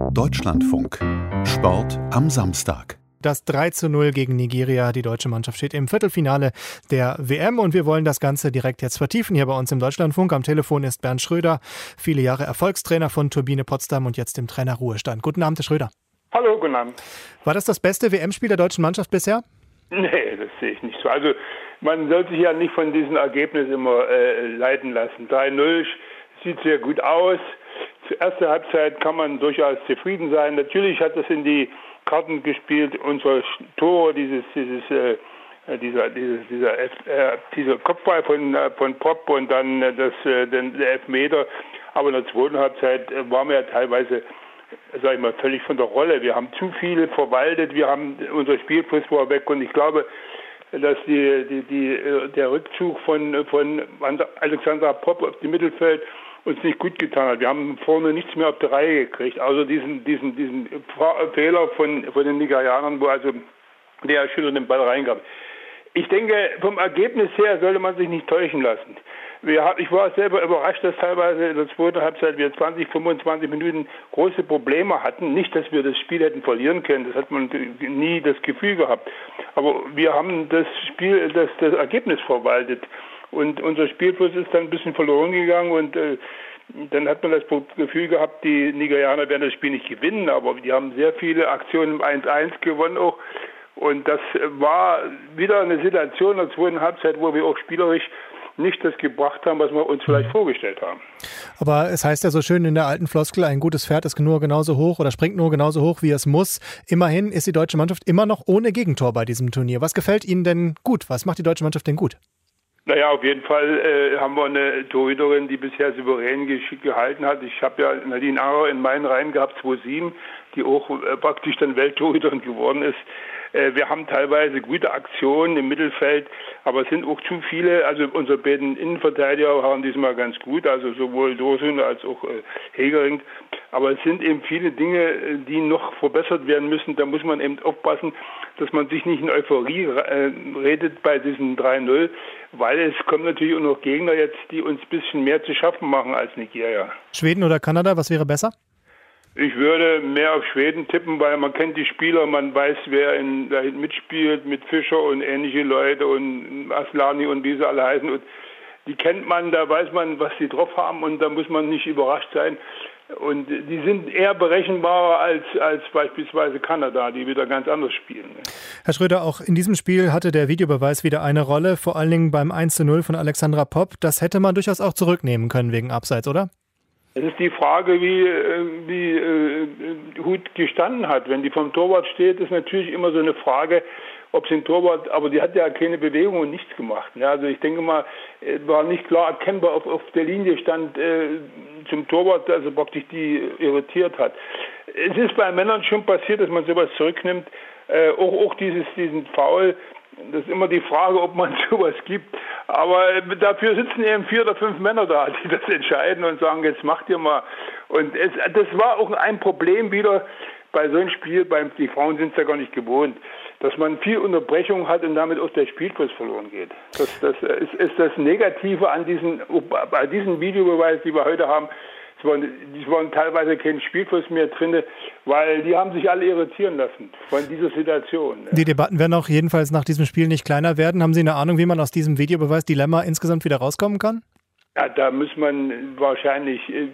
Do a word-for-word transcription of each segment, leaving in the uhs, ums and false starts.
Deutschlandfunk. Sport am Samstag. Das drei zu null gegen Nigeria. Die deutsche Mannschaft steht im Viertelfinale der W M und wir wollen das Ganze direkt jetzt vertiefen. Hier bei uns im Deutschlandfunk am Telefon ist Bernd Schröder, viele Jahre Erfolgstrainer von Turbine Potsdam und jetzt im Trainerruhestand. Guten Abend, Herr Schröder. Hallo, guten Abend. War das das beste W M-Spiel der deutschen Mannschaft bisher? Nee, das sehe ich nicht so. Also man sollte sich ja nicht von diesen Ergebnissen immer äh, leiten lassen. drei null sieht sehr gut aus. Zur ersten Halbzeit kann man durchaus zufrieden sein. Natürlich hat das in die Karten gespielt, unser Tor, dieses, dieses, äh, dieser, dieses, dieser, äh, dieser Kopfball von, äh, von Pop und dann äh, das, äh, den Elfmeter. Aber in der zweiten Halbzeit äh, waren wir ja teilweise, sag ich mal, völlig von der Rolle. Wir haben zu viel verwaltet, wir haben, unser Spielfluss war weg und ich glaube, dass die, die, die, der Rückzug von, von Alexandra Popp auf dem Mittelfeld uns nicht gut getan hat. Wir haben vorne nichts mehr auf die Reihe gekriegt, außer diesen, diesen, diesen Fehler von, von den Nigerianern, wo also der Schüler den Ball reingab. Ich denke, vom Ergebnis her sollte man sich nicht täuschen lassen. Wir, ich war selber überrascht, dass teilweise in der zweiten Halbzeit wir zwanzig, fünfundzwanzig Minuten große Probleme hatten. Nicht, dass wir das Spiel hätten verlieren können, das hat man nie das Gefühl gehabt. Aber wir haben das Spiel, das, das Ergebnis verwaltet. Und unser Spielfluss ist dann ein bisschen verloren gegangen und äh, dann hat man das Gefühl gehabt, die Nigerianer werden das Spiel nicht gewinnen, aber die haben sehr viele Aktionen im eins eins gewonnen auch. Und das war wieder eine Situation in der zweiten Halbzeit, wo wir auch spielerisch nicht das gebracht haben, was wir uns vielleicht vorgestellt haben. Aber es heißt ja so schön in der alten Floskel, ein gutes Pferd ist nur genauso hoch oder springt nur genauso hoch, wie es muss. Immerhin ist die deutsche Mannschaft immer noch ohne Gegentor bei diesem Turnier. Was gefällt Ihnen denn gut? Was macht die deutsche Mannschaft denn gut? Naja, auf jeden Fall äh, haben wir eine Torhüterin, die bisher souverän ge- gehalten hat. Ich habe ja Nadine Anger in meinen Reihen gehabt, zwei sieben, die auch äh, praktisch dann Welttorhüterin geworden ist. Äh, wir haben teilweise gute Aktionen im Mittelfeld, aber es sind auch zu viele. Also unsere beiden Innenverteidiger waren diesmal ganz gut, also sowohl Dosun als auch äh, Hegering. Aber es sind eben viele Dinge, die noch verbessert werden müssen. Da muss man eben aufpassen, dass man sich nicht in Euphorie äh, redet bei diesem drei null, weil es kommen natürlich auch noch Gegner jetzt, die uns ein bisschen mehr zu schaffen machen als Nigeria. Schweden oder Kanada, was wäre besser? Ich würde mehr auf Schweden tippen, weil man kennt die Spieler, man weiß, wer in, da mitspielt, mit Fischer und ähnliche Leute und Aslani und wie sie alle heißen. Und die kennt man, da weiß man, was sie drauf haben und da muss man nicht überrascht sein. Und die sind eher berechenbarer als, als beispielsweise Kanada, die wieder ganz anders spielen. Herr Schröder, auch in diesem Spiel hatte der Videobeweis wieder eine Rolle, vor allen Dingen beim eins zu null von Alexandra Popp. Das hätte man durchaus auch zurücknehmen können wegen Abseits, oder? Es ist die Frage, wie, wie äh, Hut gestanden hat. Wenn die vom Torwart steht, ist natürlich immer so eine Frage, ob sie ein Torwart, aber die hat ja keine Bewegung und nichts gemacht. Ja, also ich denke mal, war nicht klar erkennbar, auf, auf der Linie stand äh, zum Torwart, also praktisch die irritiert hat. Es ist bei Männern schon passiert, dass man sowas zurücknimmt, äh, auch, auch dieses, diesen Foul. Das ist immer die Frage, ob man sowas gibt. Aber dafür sitzen eben vier oder fünf Männer da, die das entscheiden und sagen, jetzt macht ihr mal. Und es, das war auch ein Problem wieder bei so einem Spiel, beim, die Frauen sind es ja gar nicht gewohnt, dass man viel Unterbrechung hat und damit auch der Spielfluss verloren geht. Das, das ist, ist das Negative an diesen, bei diesem Videobeweis, die wir heute haben. Es waren, es waren teilweise kein Spielfluss mehr drin, weil die haben sich alle irritieren lassen von dieser Situation. Die Debatten werden auch jedenfalls nach diesem Spiel nicht kleiner werden. Haben Sie eine Ahnung, wie man aus diesem Videobeweis-Dilemma insgesamt wieder rauskommen kann? Ja, da muss man wahrscheinlich äh,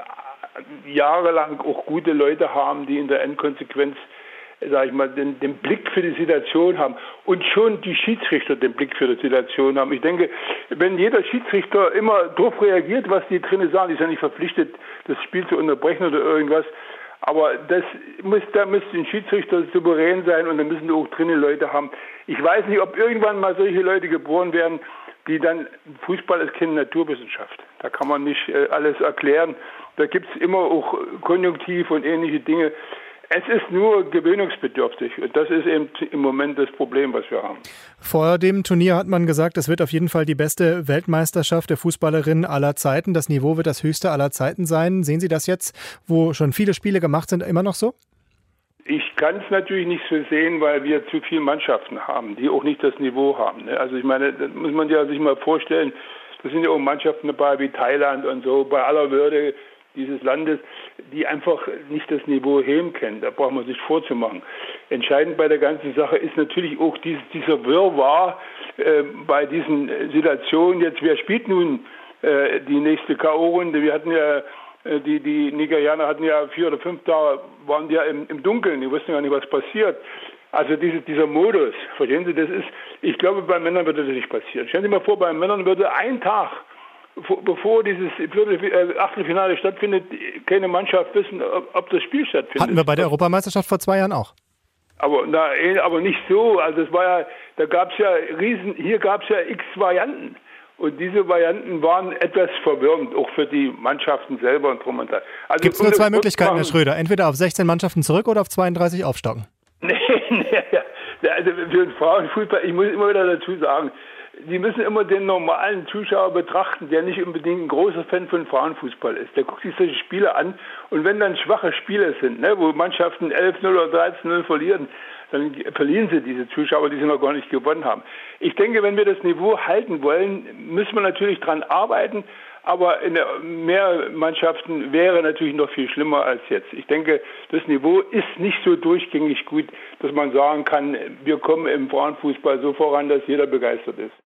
jahrelang auch gute Leute haben, die in der Endkonsequenz, sag ich mal, den, den Blick für die Situation haben und schon die Schiedsrichter den Blick für die Situation haben. Ich denke, wenn jeder Schiedsrichter immer darauf reagiert, was die drinnen sagen, die ist ja nicht verpflichtet, das Spiel zu unterbrechen oder irgendwas, aber das muss, da müsste ein Schiedsrichter souverän sein und da müssen auch drinnen Leute haben. Ich weiß nicht, ob irgendwann mal solche Leute geboren werden, die dann, Fußball ist keine Naturwissenschaft. Da kann man nicht äh, alles erklären. Da gibt es immer auch Konjunktiv und ähnliche Dinge. Es ist nur gewöhnungsbedürftig und das ist eben im Moment das Problem, was wir haben. Vor dem Turnier hat man gesagt, es wird auf jeden Fall die beste Weltmeisterschaft der Fußballerinnen aller Zeiten. Das Niveau wird das höchste aller Zeiten sein. Sehen Sie das jetzt, wo schon viele Spiele gemacht sind, immer noch so? Ich kann es natürlich nicht so sehen, weil wir zu viele Mannschaften haben, die auch nicht das Niveau haben. Also ich meine, das muss man ja sich mal vorstellen, da sind ja auch Mannschaften dabei wie Thailand und so, bei aller Würde. dieses Landes, die einfach nicht das Niveau heben können. Da braucht man sich vorzumachen. Entscheidend bei der ganzen Sache ist natürlich auch dieses, dieser Wirrwarr äh, bei diesen Situationen. Jetzt, wer spielt nun äh, die nächste K O-Runde? Wir hatten ja, äh, die, die Nigerianer hatten ja vier oder fünf Tage, waren ja im, im Dunkeln, die wussten ja nicht, was passiert. Also diese, dieser Modus, verstehen Sie, das ist, ich glaube, bei Männern würde das nicht passieren. Stellen Sie mal vor, bei Männern würde ein Tag, bevor dieses Achtelfinale stattfindet, keine Mannschaft wissen, ob, ob das Spiel stattfindet. Hatten wir bei der Europameisterschaft vor zwei Jahren auch. Aber, na, aber nicht so. Also es war ja, da gab es ja riesen, hier gab es ja x Varianten. Und diese Varianten waren etwas verwirrend, auch für die Mannschaften selber und drum und dran. Also, gibt es nur zwei Möglichkeiten, Herr Schröder. Entweder auf sechzehn Mannschaften zurück oder auf zweiunddreißig aufstocken. Nee, nee, ja. Also für den Frauenfußball, ich muss immer wieder dazu sagen, die müssen immer den normalen Zuschauer betrachten, der nicht unbedingt ein großer Fan von Frauenfußball ist. Der guckt sich solche Spiele an und wenn dann schwache Spiele sind, ne, wo Mannschaften elf null oder dreizehn null verlieren, dann verlieren sie diese Zuschauer, die sie noch gar nicht gewonnen haben. Ich denke, wenn wir das Niveau halten wollen, müssen wir natürlich dran arbeiten, aber in mehr Mannschaften wäre natürlich noch viel schlimmer als jetzt. Ich denke, das Niveau ist nicht so durchgängig gut, dass man sagen kann, wir kommen im Frauenfußball so voran, dass jeder begeistert ist.